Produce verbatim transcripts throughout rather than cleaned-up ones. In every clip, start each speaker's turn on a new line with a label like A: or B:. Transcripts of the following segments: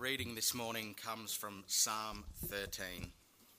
A: reading this morning comes from Psalm thirteen.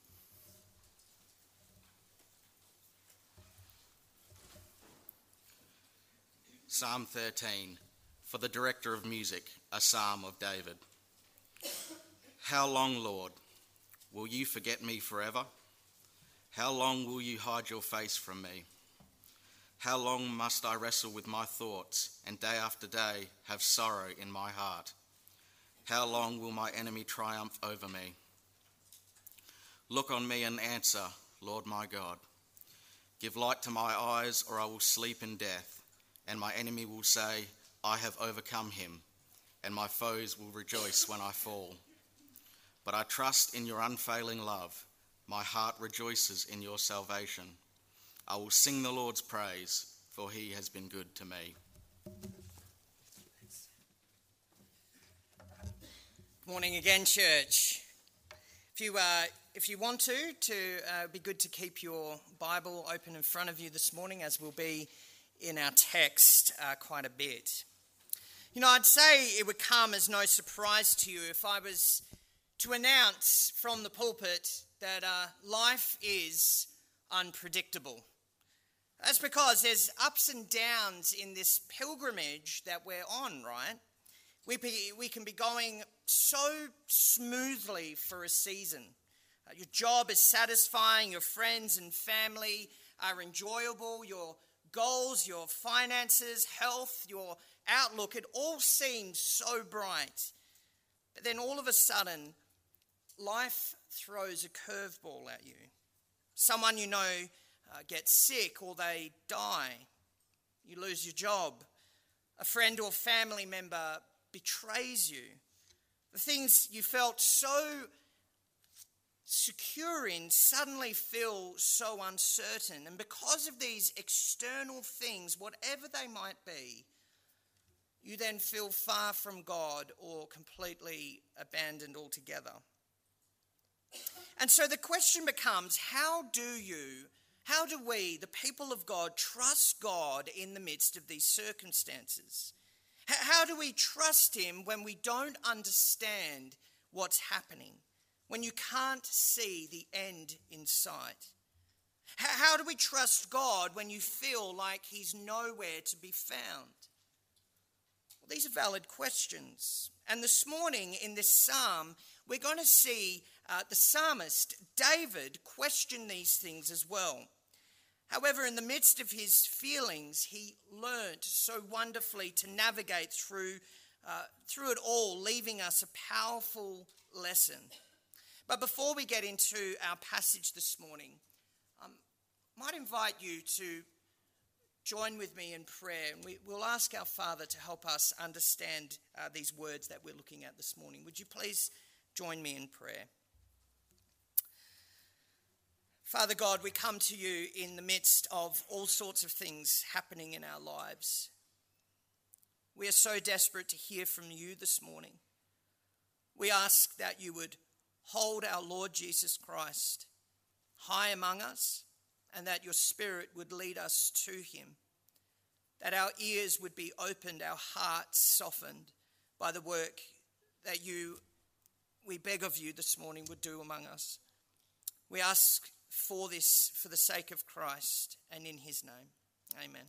A: Psalm thirteen, for the director of music, a psalm of David. How long, Lord, will you forget me forever? How long will you hide your face from me? How long must I wrestle with my thoughts and day after day have sorrow in my heart? How long will my enemy triumph over me? Look on me and answer, Lord my God. Give light to my eyes, or I will sleep in death, and my enemy will say, I have overcome him, and my foes will rejoice when I fall. But I trust in your unfailing love. My heart rejoices in your salvation. I will sing the Lord's praise, for he has been good to me.
B: Morning again, church. If you uh, if you want to, to uh, be good to keep your Bible open in front of you this morning, as we'll be in our text uh, quite a bit. You know, I'd say it would come as no surprise to you if I was to announce from the pulpit that uh, life is unpredictable. That's because there's ups and downs in this pilgrimage that we're on, right? We be, we can be going so smoothly for a season. Uh, your job is satisfying, your friends and family are enjoyable, your goals, your finances, health, your outlook, it all seems so bright. But then all of a sudden, life throws a curveball at you. Someone you know uh, gets sick or they die. You lose your job. A friend or family member betrays you. The things you felt so secure in suddenly feel so uncertain. And because of these external things, whatever they might be, you then feel far from God or completely abandoned altogether. And so the question becomes, how do you, how do we, the people of God, trust God in the midst of these circumstances? How do we trust him when we don't understand what's happening, when you can't see the end in sight? How do we trust God when you feel like he's nowhere to be found? Well, these are valid questions. And this morning in this psalm, we're going to see uh, the psalmist, David, question these things as well. However, in the midst of his feelings, he learnt so wonderfully to navigate through, uh, through it all, leaving us a powerful lesson. But before we get into our passage this morning, um, I might invite you to join with me in prayer, and we, we'll ask our Father to help us understand uh, these words that we're looking at this morning. Would you please join me in prayer? Father God, we come to you in the midst of all sorts of things happening in our lives. We are so desperate to hear from you this morning. We ask that you would hold our Lord Jesus Christ high among us, and that your Spirit would lead us to him, that our ears would be opened, our hearts softened by the work that you, we beg of you this morning, would do among us. We ask for this, for the sake of Christ, and in his name. Amen.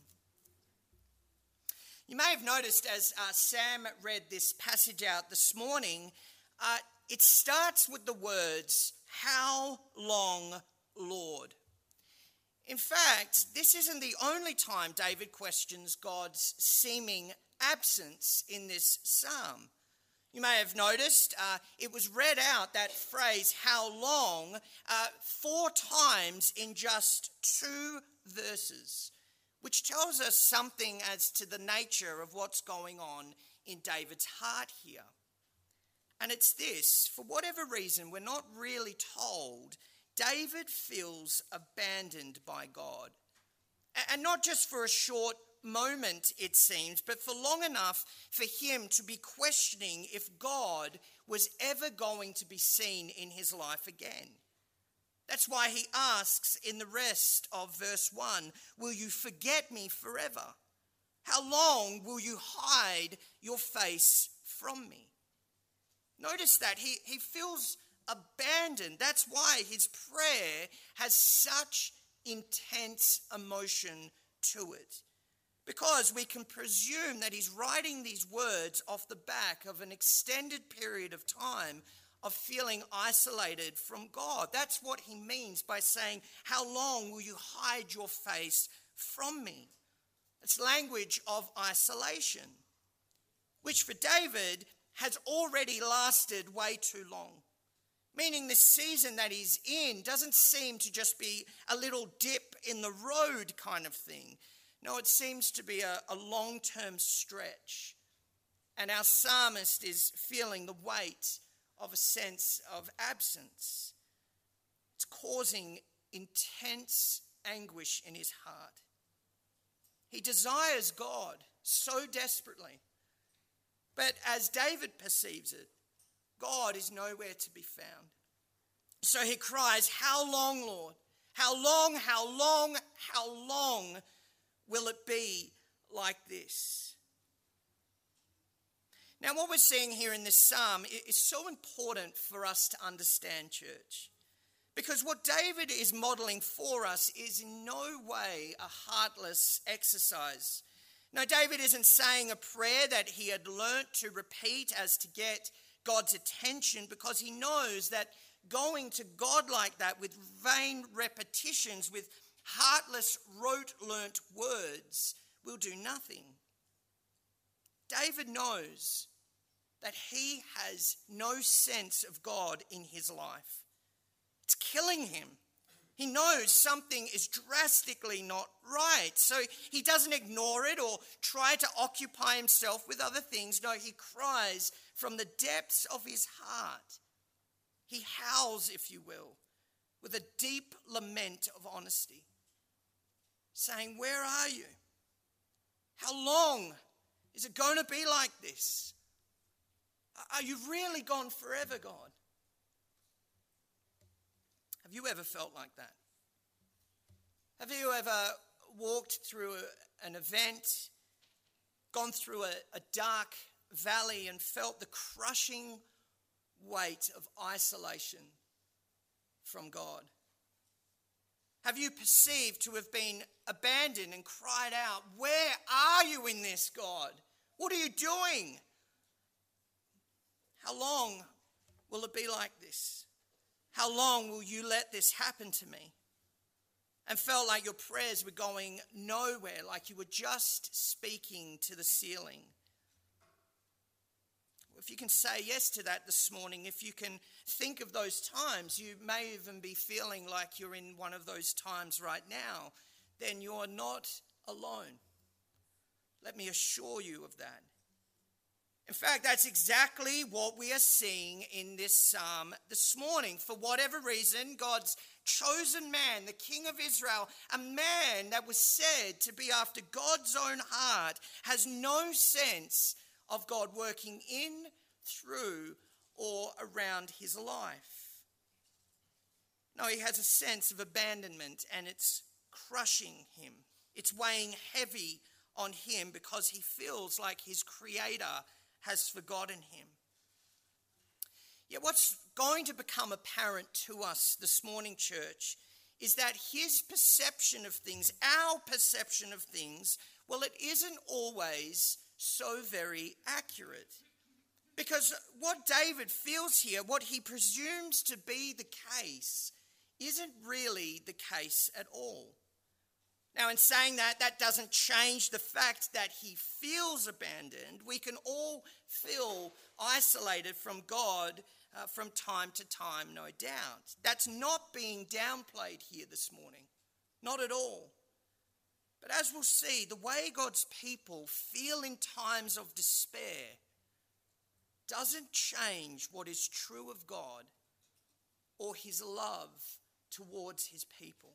B: You may have noticed as uh, Sam read this passage out this morning, uh, it starts with the words, "How long, Lord?" In fact, this isn't the only time David questions God's seeming absence in this psalm. You may have noticed uh, it was read out, that phrase, "how long," uh, four times in just two verses, which tells us something as to the nature of what's going on in David's heart here. And it's this: for whatever reason, we're not really told, David feels abandoned by God. And not just for a short moment, it seems, but for long enough for him to be questioning if God was ever going to be seen in his life again. That's why he asks in the rest of verse one, "Will you forget me forever? How long will you hide your face from me?" Notice that he, he feels abandoned. That's why his prayer has such intense emotion to it. Because we can presume that he's writing these words off the back of an extended period of time of feeling isolated from God. That's what he means by saying, "How long will you hide your face from me?" It's language of isolation, which for David has already lasted way too long. Meaning this season that he's in doesn't seem to just be a little dip in the road kind of thing. No, it seems to be a, a long-term stretch. And our psalmist is feeling the weight of a sense of absence. It's causing intense anguish in his heart. He desires God so desperately. But as David perceives it, God is nowhere to be found. So he cries, "How long, Lord? How long, how long, how long will it be like this?" Now, what we're seeing here in this psalm is so important for us to understand, church. Because what David is modeling for us is in no way a heartless exercise. No, David isn't saying a prayer that he had learnt to repeat as to get God's attention, because he knows that going to God like that with vain repetitions, with heartless rote-learnt words, will do nothing. David knows that he has no sense of God in his life. It's killing him. He knows something is drastically not right. So he doesn't ignore it or try to occupy himself with other things. No, he cries from the depths of his heart. He howls, if you will, with a deep lament of honesty, saying, "Where are you? How long is it going to be like this? Are you really gone forever, God?" Have you ever felt like that? Have you ever walked through a, an event, gone through a, a dark valley and felt the crushing weight of isolation from God? Have you perceived to have been abandoned and cried out, "Where are you in this, God? What are you doing? How long will it be like this? How long will you let this happen to me?" And felt like your prayers were going nowhere, like you were just speaking to the ceiling. If you can say yes to that this morning, if you can think of those times, you may even be feeling like you're in one of those times right now, then you're not alone. Let me assure you of that. In fact, that's exactly what we are seeing in this psalm this morning. For whatever reason, God's chosen man, the King of Israel, a man that was said to be after God's own heart, has no sense of God working in, through, or around his life. No, he has a sense of abandonment, and it's crushing him. It's weighing heavy on him because he feels like his Creator has forgotten him. Yet what's going to become apparent to us this morning, church, is that his perception of things, our perception of things, well, it isn't always so very accurate. Because what David feels here, what he presumes to be the case, isn't really the case at all. Now, in saying that, that doesn't change the fact that he feels abandoned. We can all feel isolated from God uh, from time to time, no doubt. That's not being downplayed here this morning. Not at all. But as we'll see, the way God's people feel in times of despair doesn't change what is true of God or his love towards his people.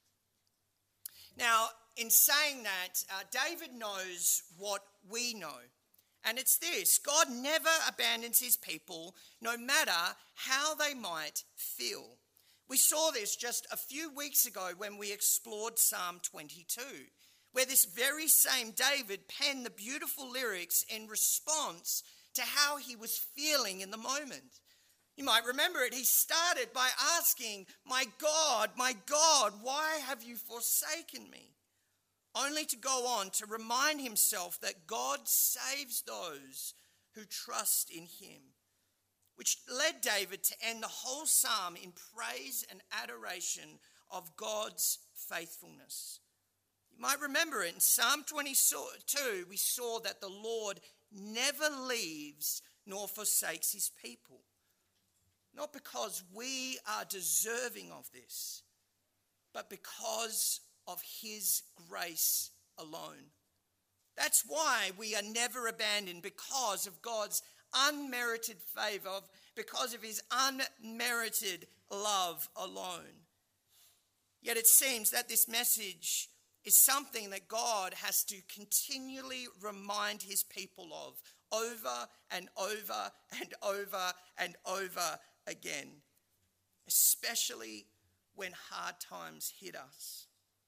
B: Now, in saying that, uh, David knows what we know. And it's this: God never abandons his people, no matter how they might feel. We saw this just a few weeks ago when we explored Psalm twenty-two, where this very same David penned the beautiful lyrics in response to how he was feeling in the moment. You might remember it. He started by asking, "My God, my God, why have you forsaken me?" Only to go on to remind himself that God saves those who trust in him, which led David to end the whole psalm in praise and adoration of God's faithfulness. You might remember it in Psalm twenty-two, we saw that the Lord never leaves nor forsakes his people. Not because we are deserving of this, but because of his grace alone. That's why we are never abandoned, because of God's unmerited favor, because of his unmerited love alone. Yet it seems that this message is something that God has to continually remind his people of over and over and over and over again, especially when hard times hit us.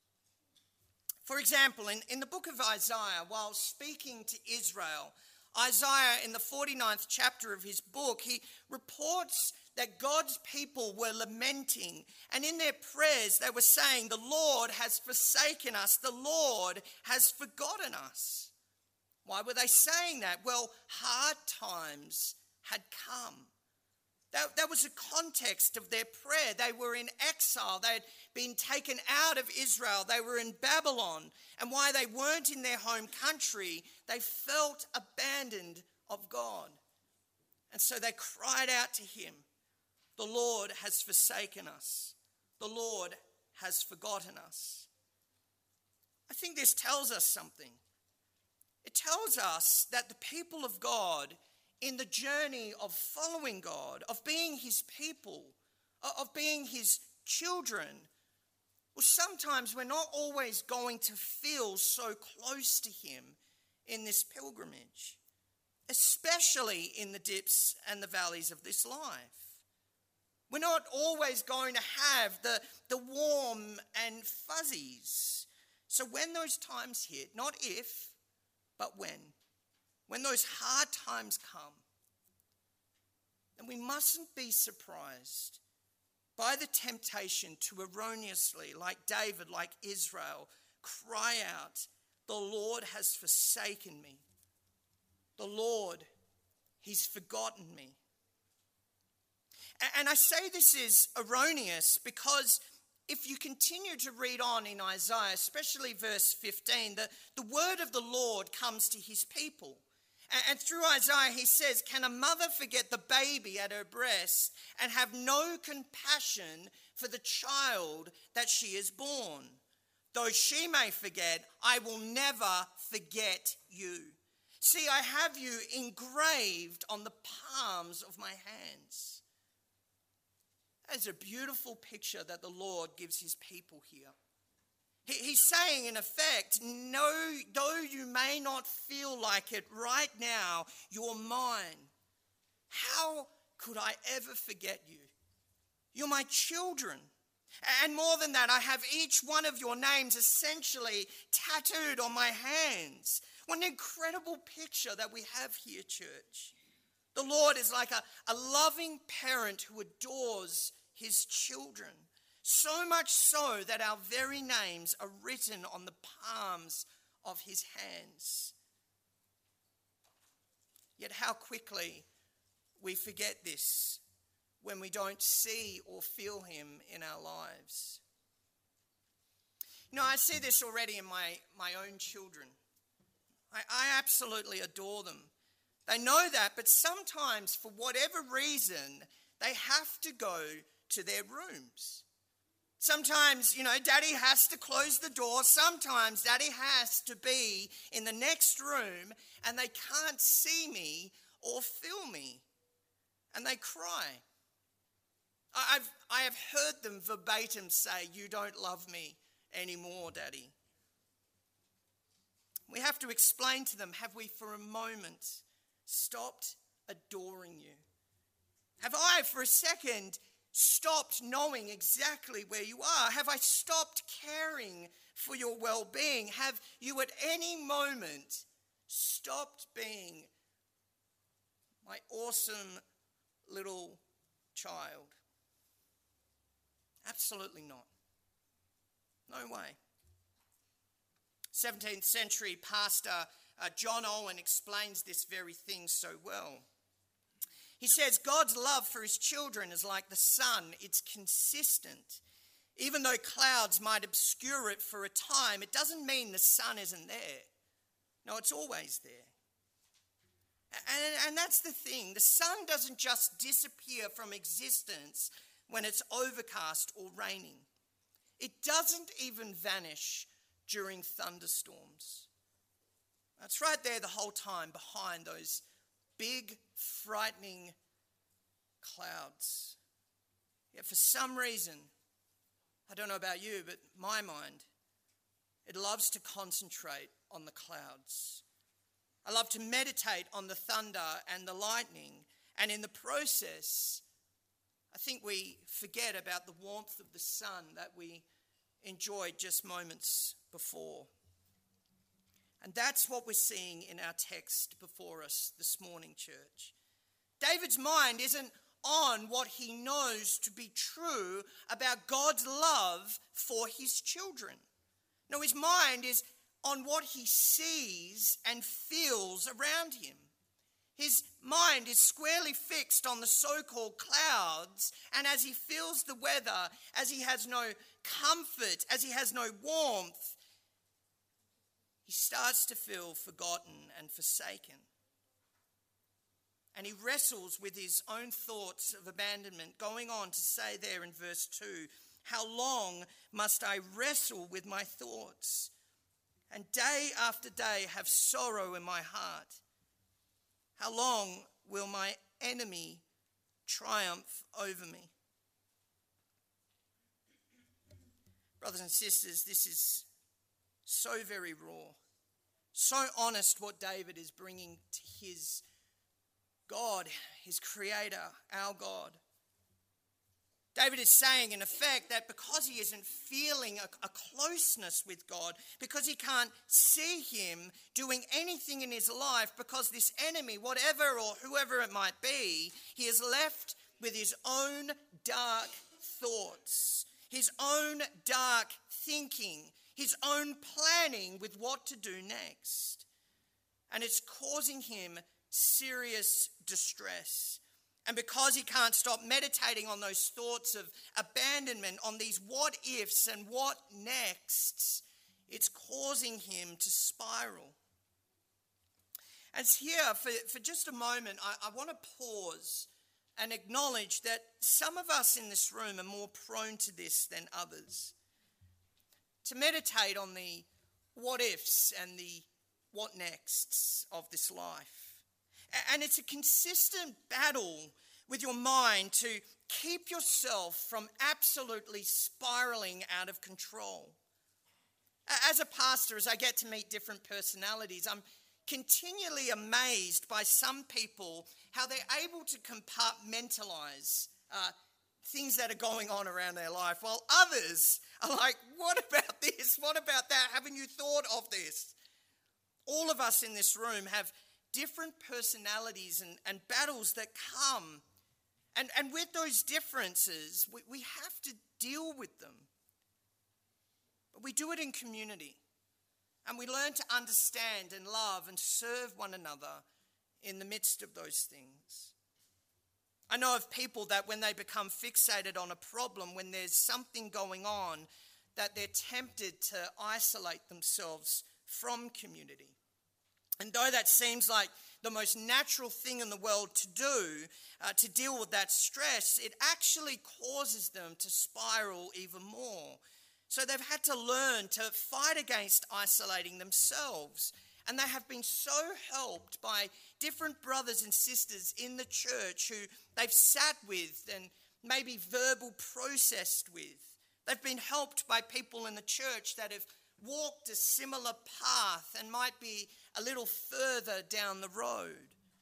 B: For example, in, in the book of Isaiah, while speaking to Israel, Isaiah in the forty-ninth chapter of his book, he reports that God's people were lamenting, and in their prayers they were saying, "The Lord has forsaken us, the Lord has forgotten us." Why were they saying that? Well, hard times had come. That, that was the context of their prayer. They were in exile. They had been taken out of Israel. They were in Babylon. And why they weren't in their home country, they felt abandoned of God. And so they cried out to him, "The Lord has forsaken us. The Lord has forgotten us." I think this tells us something. It tells us that the people of God, in the journey of following God, of being his people, of being his children, well, sometimes we're not always going to feel so close to him in this pilgrimage, especially in the dips and the valleys of this life. We're not always going to have the, the warm and fuzzies. So when those times hit, not if, but when, when those hard times come, then we mustn't be surprised by the temptation to erroneously, like David, like Israel, cry out, "The Lord has forsaken me. The Lord, he's forgotten me." And I say this is erroneous because if you continue to read on in Isaiah, especially verse fifteen, the, the word of the Lord comes to his people. And through Isaiah, he says, "Can a mother forget the baby at her breast and have no compassion for the child that she has born? Though she may forget, I will never forget you. See, I have you engraved on the palms of my hands." That's a beautiful picture that the Lord gives his people here. He's saying, in effect, no, though you may not feel like it right now, you're mine. How could I ever forget you? You're my children. And more than that, I have each one of your names essentially tattooed on my hands. What an incredible picture that we have here, church. The Lord is like a, a loving parent who adores his children. So much so that our very names are written on the palms of his hands. Yet how quickly we forget this when we don't see or feel him in our lives. You know, I see this already in my, my own children. I, I absolutely adore them. They know that, but sometimes, for whatever reason, they have to go to their rooms. Sometimes, you know, Daddy has to close the door. Sometimes Daddy has to be in the next room and they can't see me or feel me. And they cry. I've, I have heard them verbatim say, "You don't love me anymore, Daddy." We have to explain to them, have we for a moment stopped adoring you? Have I for a second stopped knowing exactly where you are? Have I stopped caring for your well-being? Have you at any moment stopped being my awesome little child. Absolutely not. No way. seventeenth century pastor uh, John Owen explains this very thing so well. He says, God's love for his children is like the sun. It's consistent. Even though clouds might obscure it for a time, it doesn't mean the sun isn't there. No, it's always there. And, and that's the thing. The sun doesn't just disappear from existence when it's overcast or raining. It doesn't even vanish during thunderstorms. That's right there the whole time behind those big, frightening clouds. Yet for some reason, I don't know about you, but my mind, it loves to concentrate on the clouds. I love to meditate on the thunder and the lightning, and in the process, I think we forget about the warmth of the sun that we enjoyed just moments before. And that's what we're seeing in our text before us this morning, church. David's mind isn't on what he knows to be true about God's love for his children. No, his mind is on what he sees and feels around him. His mind is squarely fixed on the so-called clouds, and as he feels the weather, as he has no comfort, as he has no warmth, he starts to feel forgotten and forsaken. And he wrestles with his own thoughts of abandonment, going on to say there in verse two, how long must I wrestle with my thoughts, and day after day have sorrow in my heart? How long will my enemy triumph over me? Brothers and sisters, this is so very raw, so honest what David is bringing to his God, his creator, our God. David is saying, in effect, that because he isn't feeling a, a closeness with God, because he can't see him doing anything in his life, because this enemy, whatever or whoever it might be, he is left with his own dark thoughts, his own dark thinking, his own planning with what to do next. And it's causing him serious distress. And because he can't stop meditating on those thoughts of abandonment, on these what ifs and what nexts, it's causing him to spiral. And here, for, for just a moment, I, I want to pause and acknowledge that some of us in this room are more prone to this than others. To meditate on the what ifs and the what nexts of this life. And it's a consistent battle with your mind to keep yourself from absolutely spiraling out of control. As a pastor, as I get to meet different personalities, I'm continually amazed by some people, how they're able to compartmentalize uh, things that are going on around their life, while others are like, what about this? What about that? Haven't you thought of this? All of us in this room have different personalities and, and battles that come. And, and with those differences, we, we have to deal with them. But we do it in community. And we learn to understand and love and serve one another in the midst of those things. I know of people that when they become fixated on a problem, when there's something going on, that they're tempted to isolate themselves from community. And though that seems like the most natural thing in the world to do, uh, to deal with that stress, it actually causes them to spiral even more. So they've had to learn to fight against isolating themselves. And they have been so helped by different brothers and sisters in the church who they've sat with and maybe verbal processed with. They've been helped by people in the church that have walked a similar path and might be a little further down the road.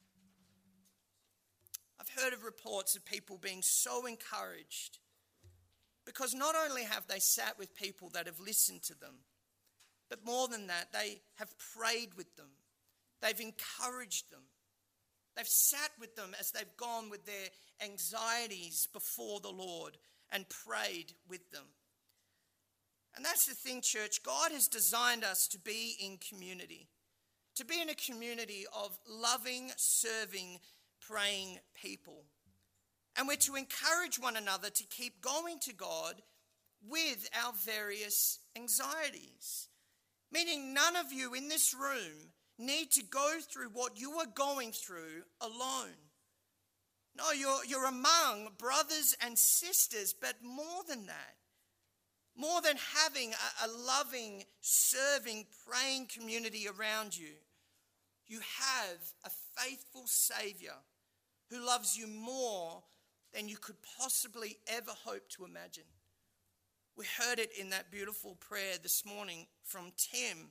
B: I've heard of reports of people being so encouraged because not only have they sat with people that have listened to them, but more than that, they have prayed with them. They've encouraged them. They've sat with them as they've gone with their anxieties before the Lord and prayed with them. And that's the thing, church. God has designed us to be in community, to be in a community of loving, serving, praying people. And we're to encourage one another to keep going to God with our various anxieties. Meaning none of you in this room need to go through what you are going through alone. No, you're, you're among brothers and sisters, but more than that, more than having a, a loving, serving, praying community around you, you have a faithful Savior who loves you more than you could possibly ever hope to imagine. We heard it in that beautiful prayer this morning from Tim.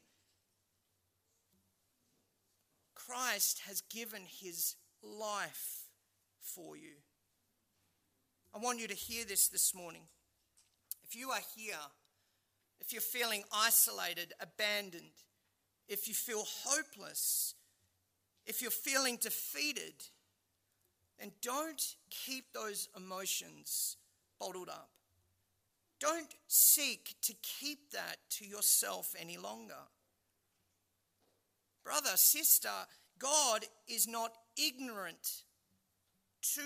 B: Christ has given his life for you. I want you to hear this this morning. If you are here, if you're feeling isolated, abandoned, if you feel hopeless, if you're feeling defeated, then don't keep those emotions bottled up. Don't seek to keep that to yourself any longer. Brother, sister, God is not ignorant to,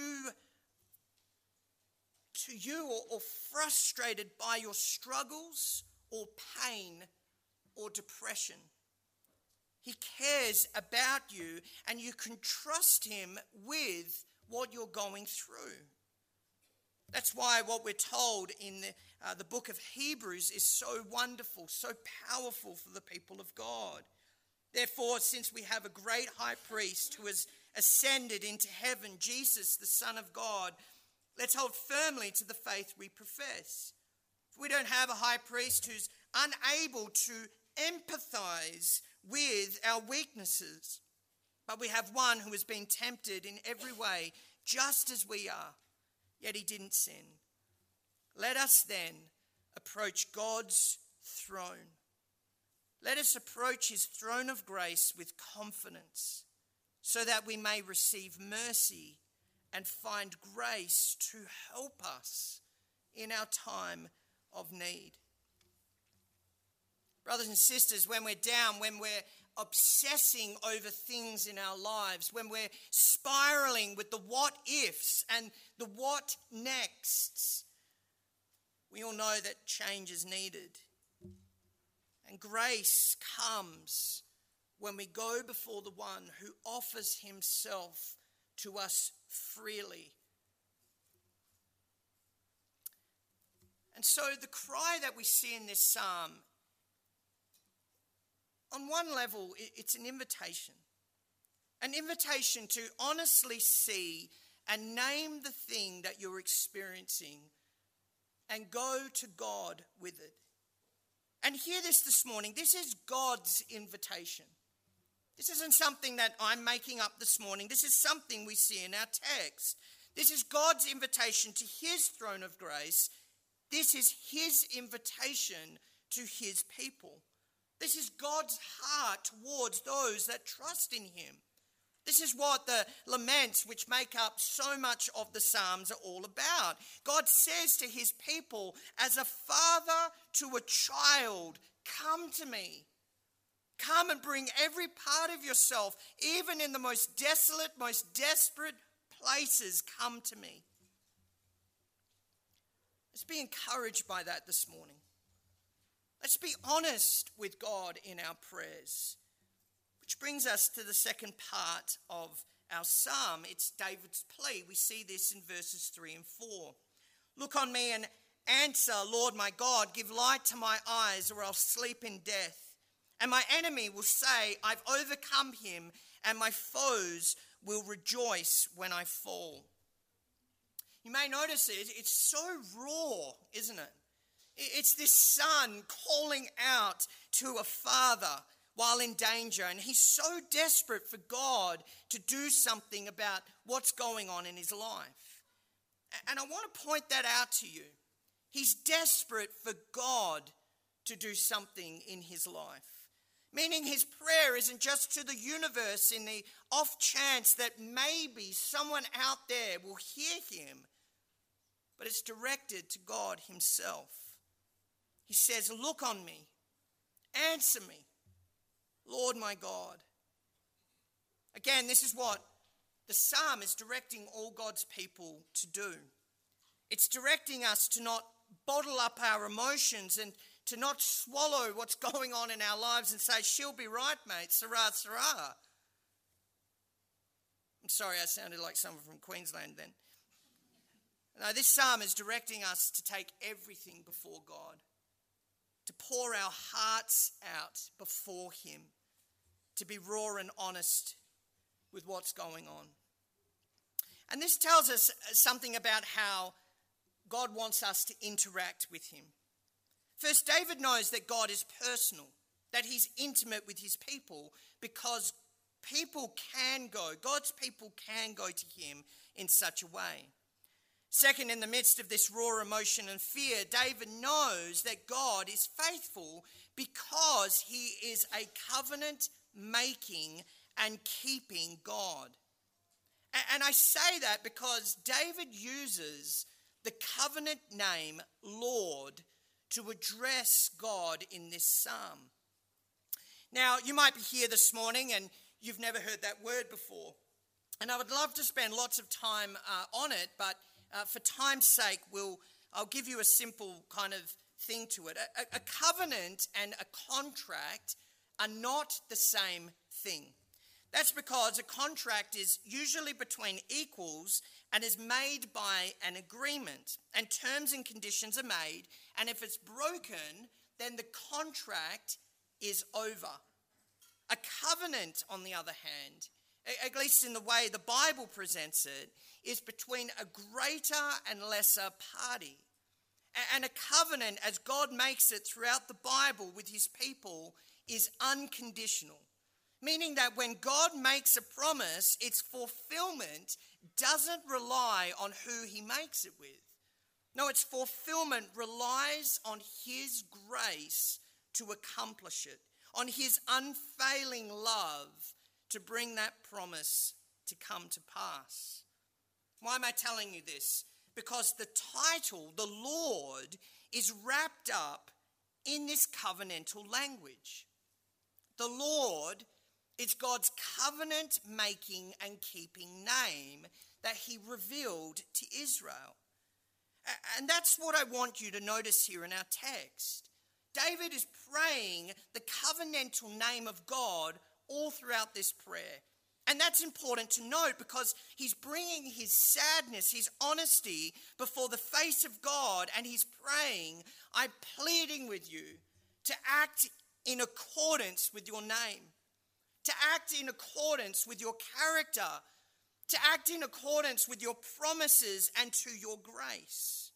B: to you or, or frustrated by your struggles or pain or depression. He cares about you, and you can trust him with what you're going through. That's why what we're told in the, uh, the book of Hebrews is so wonderful, so powerful for the people of God. Therefore, since we have a great high priest who has ascended into heaven, Jesus, the Son of God, let's hold firmly to the faith we profess. If we don't have a high priest who's unable to empathize with our weaknesses, but we have one who has been tempted in every way, just as we are, yet he didn't sin. Let us then approach God's throne. Let us approach his throne of grace with confidence, so that we may receive mercy and find grace to help us in our time of need. Brothers and sisters, when we're down, when we're obsessing over things in our lives, when we're spiraling with the what ifs and the what nexts, we all know that change is needed. And grace comes when we go before the one who offers himself to us freely. And so the cry that we see in this psalm, on one level, it's an invitation. An invitation to honestly see and name the thing that you're experiencing and go to God with it. And hear this this morning. This is God's invitation. This isn't something that I'm making up this morning. This is something we see in our text. This is God's invitation to his throne of grace. This is his invitation to his people. This is God's heart towards those that trust in him. This is what the laments which make up so much of the Psalms are all about. God says to his people, as a father to a child, come to me. Come and bring every part of yourself, even in the most desolate, most desperate places, come to me. Let's be encouraged by that this morning. Let's be honest with God in our prayers. Which brings us to the second part of our psalm. It's David's plea. We see this in verses three and four. Look on me and answer, Lord my God. Give light to my eyes, or I'll sleep in death. And my enemy will say, I've overcome him, and my foes will rejoice when I fall. You may notice it. It's so raw, isn't it? It's this son calling out to a father while in danger, and he's so desperate for God to do something about what's going on in his life. And I want to point that out to you. He's desperate for God to do something in his life. Meaning his prayer isn't just to the universe in the off chance that maybe someone out there will hear him, but it's directed to God himself. He says, look on me, answer me, Lord my God. Again, this is what the psalm is directing all God's people to do. It's directing us to not bottle up our emotions and to not swallow what's going on in our lives and say, she'll be right, mate, sarah, sarah. I'm sorry, I sounded like someone from Queensland then. No, this psalm is directing us to take everything before God, to pour our hearts out before him, to be raw and honest with what's going on. And this tells us something about how God wants us to interact with him. First, David knows that God is personal, that he's intimate with his people, because people can go, God's people can go to him in such a way. Second, in the midst of this raw emotion and fear, David knows that God is faithful because he is a covenant-making and keeping God. And I say that because David uses the covenant name Lord to address God in this psalm. Now, you might be here this morning and you've never heard that word before. And I would love to spend lots of time uh, on it, but uh, for time's sake, we'll, I'll give you a simple kind of thing to it. A, a covenant and a contract are not the same thing. That's because a contract is usually between equals and is made by an agreement, and terms and conditions are made, and if it's broken, then the contract is over. A covenant, on the other hand, at least in the way the Bible presents it, is between a greater and lesser party. And a covenant, as God makes it throughout the Bible with his people, is unconditional. Meaning that when God makes a promise, its fulfillment doesn't rely on who he makes it with. No, its fulfillment relies on his grace to accomplish it, on his unfailing love to bring that promise to come to pass. Why am I telling you this? Because the title, the Lord, is wrapped up in this covenantal language. The Lord is God's covenant-making and keeping name that he revealed to Israel. And that's what I want you to notice here in our text. David is praying the covenantal name of God all throughout this prayer. And that's important to note because he's bringing his sadness, his honesty before the face of God, and he's praying, I'm pleading with you to act in accordance with your name, to act in accordance with your character, to act in accordance with your promises and to your grace.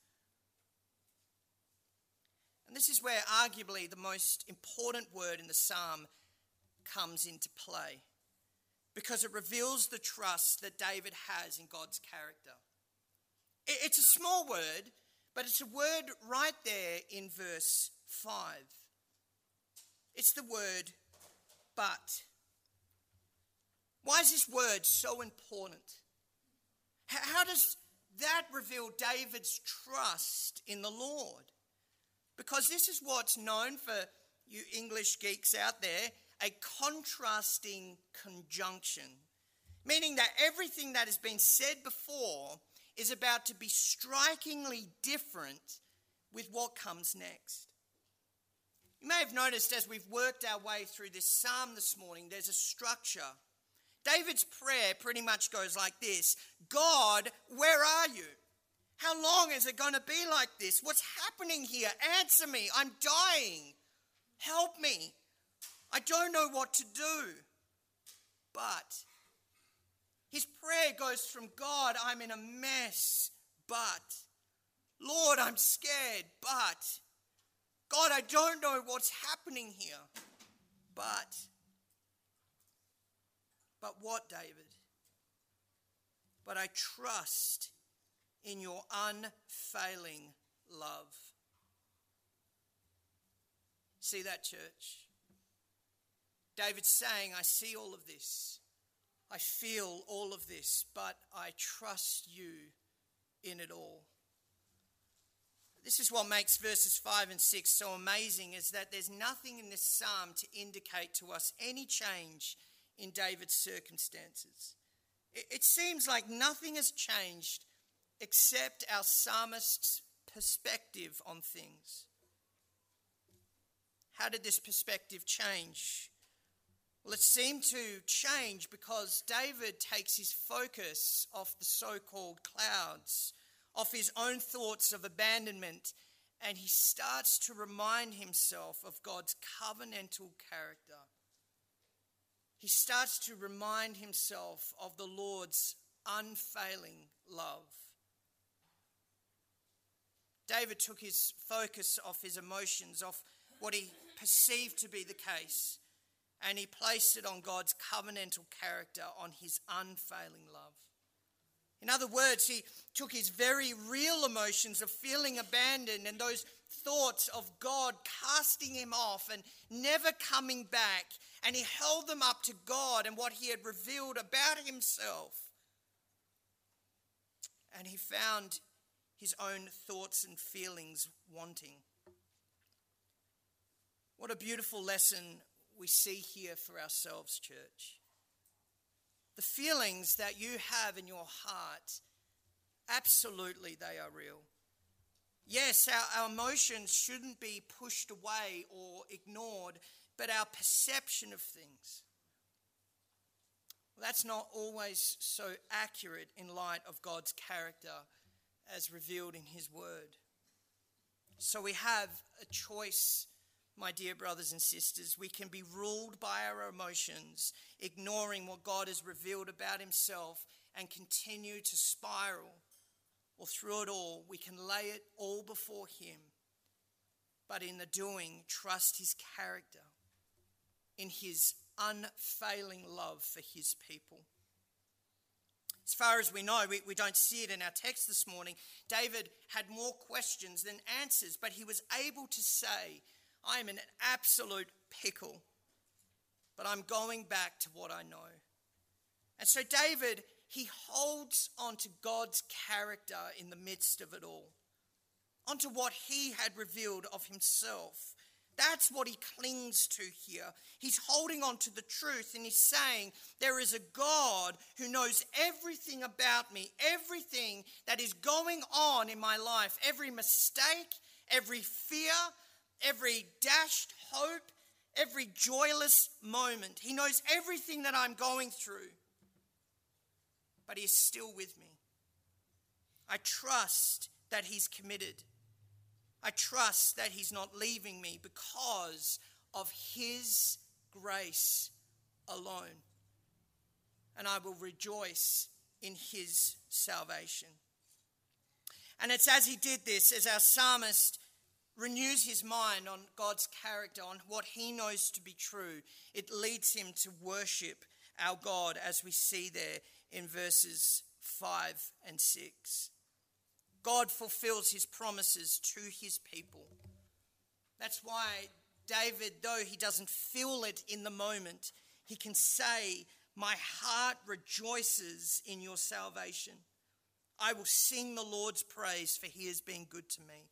B: And this is where arguably the most important word in the psalm comes into play, because it reveals the trust that David has in God's character. It's a small word, but it's a word right there in verse five. It's the word but. Why is this word so important? How does that reveal David's trust in the Lord? Because this is what's known for you English geeks out there, a contrasting conjunction, meaning that everything that has been said before is about to be strikingly different with what comes next. You may have noticed as we've worked our way through this psalm this morning, there's a structure. David's prayer pretty much goes like this: God, where are you? How long is it going to be like this? What's happening here? Answer me. I'm dying. Help me. I don't know what to do. But his prayer goes from God, I'm in a mess, but Lord, I'm scared, but God, I don't know what's happening here, but But what, David? But I trust in your unfailing love. See that, church? David's saying, I see all of this. I feel all of this, but I trust you in it all. This is what makes verses five and six so amazing, is that there's nothing in this psalm to indicate to us any change in David's circumstances. It, it seems like nothing has changed except our psalmist's perspective on things. How did this perspective change? Well, it seemed to change because David takes his focus off the so-called clouds, off his own thoughts of abandonment, and he starts to remind himself of God's covenantal character. He starts to remind himself of the Lord's unfailing love. David took his focus off his emotions, off what he perceived to be the case, and he placed it on God's covenantal character, on his unfailing love. In other words, he took his very real emotions of feeling abandoned and those thoughts of God casting him off and never coming back, and he held them up to God and what he had revealed about himself. And he found his own thoughts and feelings wanting. What a beautiful lesson we see here for ourselves, church. The feelings that you have in your heart, absolutely they are real. Yes, our, our emotions shouldn't be pushed away or ignored, but our perception of things, well, that's not always so accurate in light of God's character as revealed in his word. So we have a choice, my dear brothers and sisters. We can be ruled by our emotions, ignoring what God has revealed about himself, and continue to spiral. Or through it all, we can lay it all before him, but in the doing, trust his character, in his unfailing love for his people. As far as we know, we, we don't see it in our text this morning, David had more questions than answers, but he was able to say, I am in an absolute pickle, but I'm going back to what I know. And so David, he holds on to God's character in the midst of it all, onto what he had revealed of himself. That's what he clings to here. He's holding on to the truth, and he's saying, there is a God who knows everything about me, everything that is going on in my life, every mistake, every fear, every dashed hope, every joyless moment. He knows everything that I'm going through, but he is still with me. I trust that he's committed. I trust that he's not leaving me because of his grace alone. And I will rejoice in his salvation. And it's as he did this, as our psalmist renews his mind on God's character, on what he knows to be true, it leads him to worship our God, as we see there in verses five and six. God fulfills his promises to his people. That's why David, though he doesn't feel it in the moment, he can say, my heart rejoices in your salvation. I will sing the Lord's praise, for he has been good to me.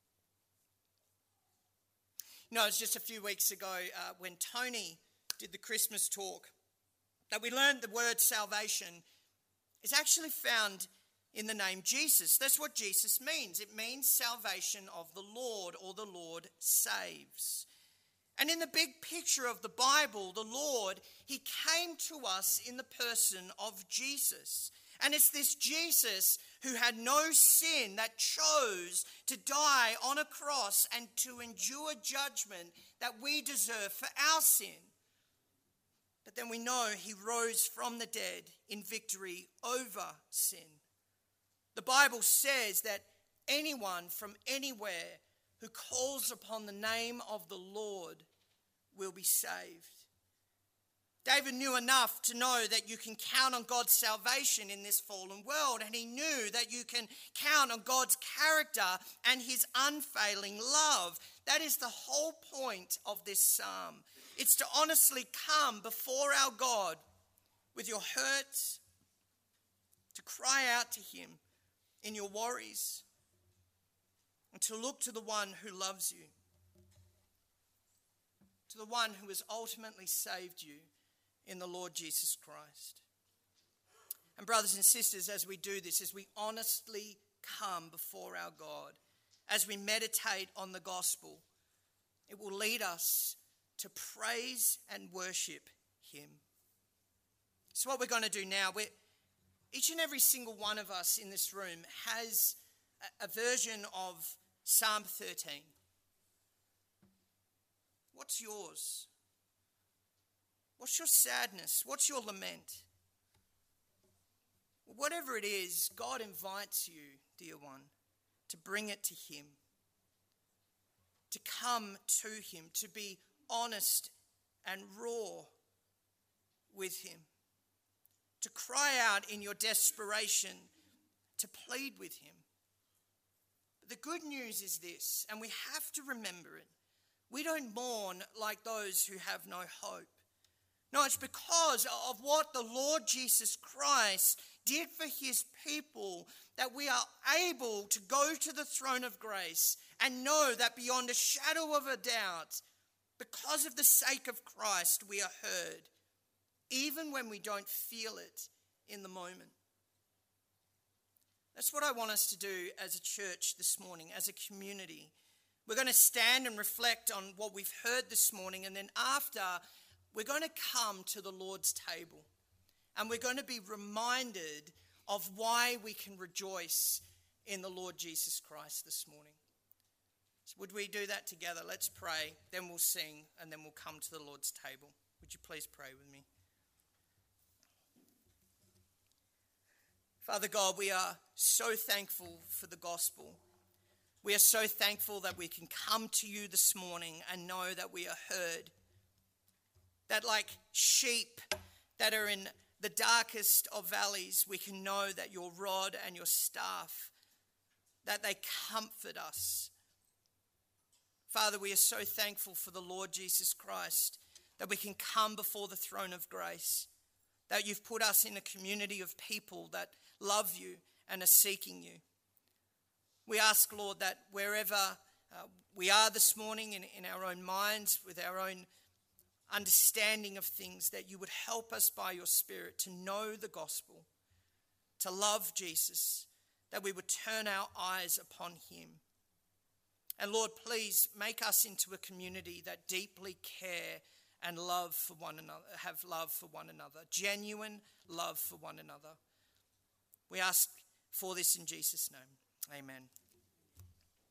B: You know, it was just a few weeks ago uh, when Tony did the Christmas talk that we learned the word salvation is actually found in the name Jesus. That's what Jesus means. It means salvation of the Lord, or the Lord saves. And in the big picture of the Bible, the Lord, he came to us in the person of Jesus. And it's this Jesus who had no sin that chose to die on a cross and to endure judgment that we deserve for our sin. But then we know he rose from the dead in victory over sin. The Bible says that anyone from anywhere who calls upon the name of the Lord will be saved. David knew enough to know that you can count on God's salvation in this fallen world, and he knew that you can count on God's character and his unfailing love. That is the whole point of this psalm. It's to honestly come before our God with your hurt, to cry out to him in your worries, and to look to the one who loves you, to the one who has ultimately saved you in the Lord Jesus Christ. And brothers and sisters, as we do this, as we honestly come before our God, as we meditate on the gospel, it will lead us to praise and worship him. So what we're going to do now, we're, each and every single one of us in this room has a, a version of Psalm thirteen. What's yours? What's your sadness? What's your lament? Whatever it is, God invites you, dear one, to bring it to him, to come to him, to be honest and raw with him, to cry out in your desperation, to plead with him. But the good news is this, and we have to remember it. We don't mourn like those who have no hope. No, it's because of what the Lord Jesus Christ did for his people that we are able to go to the throne of grace and know that beyond a shadow of a doubt, because of the sake of Christ, we are heard, even when we don't feel it in the moment. That's what I want us to do as a church this morning, as a community. We're going to stand and reflect on what we've heard this morning, and then after, we're going to come to the Lord's table, and we're going to be reminded of why we can rejoice in the Lord Jesus Christ this morning. So would we do that together? Let's pray, then we'll sing, and then we'll come to the Lord's table. Would you please pray with me? Father God, we are so thankful for the gospel. We are so thankful that we can come to you this morning and know that we are heard. That like sheep that are in the darkest of valleys, we can know that your rod and your staff, that they comfort us. Father, we are so thankful for the Lord Jesus Christ, that we can come before the throne of grace, that you've put us in a community of people that love you and are seeking you. We ask, Lord, that wherever uh, we are this morning in, in our own minds, with our own understanding of things, that you would help us by your Spirit to know the gospel, to love Jesus, that we would turn our eyes upon him. And Lord, please make us into a community that deeply care and love for one another, have love for one another, genuine love for one another. We ask for this in Jesus' name. Amen.